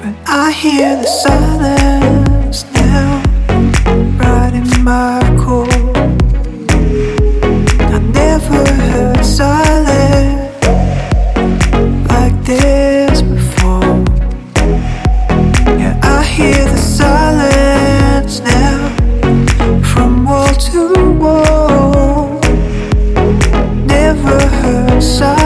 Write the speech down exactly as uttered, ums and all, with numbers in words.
I hear the silence now, right in my core. I never heard silence like this before. Yeah, I hear the silence now, from wall to wall. Never heard silence